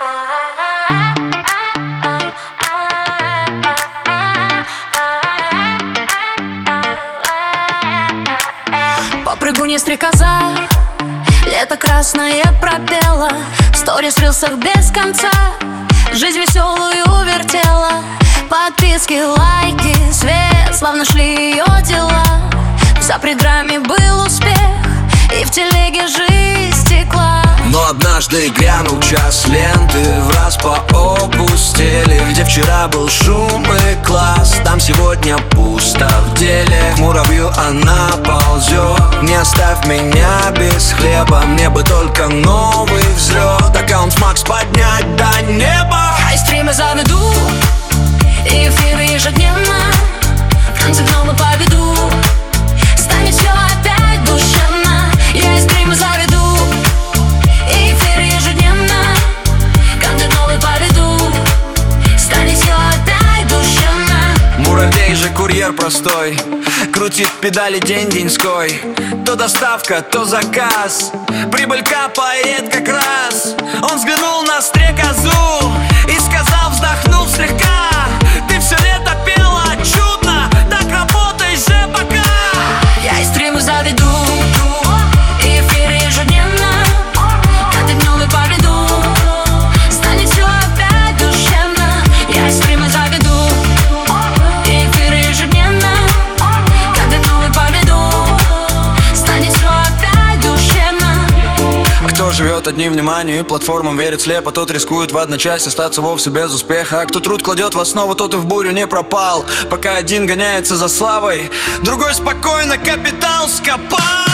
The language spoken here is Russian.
Попрыгунья стрекоза, лето красное пропела, в сторис, рилсах без конца жизнь веселую вертела. Подписки, лайки, свет, славно шли ее дела. В запредграмме был успех, и в телеге жизнь текла. Но однажды грянул час ленты, враз поопустели. Где вчера был шум и класс, там сегодня пусто в деле. К муравью она ползет, не оставь меня без хлеба. Мне бы только новый взлет, аккаунт Макс поднять до неба. Я и стримы заведу, и эфиры ежедневно, в танце гномы поведу. Станет все опять душевно. Я и стримы заведу, и эфиры ежедневно, контент новый поведу. Станет все опять душевно. Муравей же курьер простой, крутит педали день-деньской. То доставка, то заказ, прибыль капает как раз. Он взглянул на стрекозу и сказал, вздохнув слегка: ты все лето пела чудно, так работай же пока. Я и стримы заведу, и эфиры ежедневно, контент новый поведу. Станет все опять душевно. Я и стримы заведу, и эфиры ежедневно, контент новый поведу. Станет все опять душевно. Кто живет одним вниманием и платформам верит слепо, тот рискует в одночасье остаться вовсе без успеха. А кто труд кладет в основу, тот и в бурю не пропал. Пока один гоняется за славой, другой спокойно капитал скопал.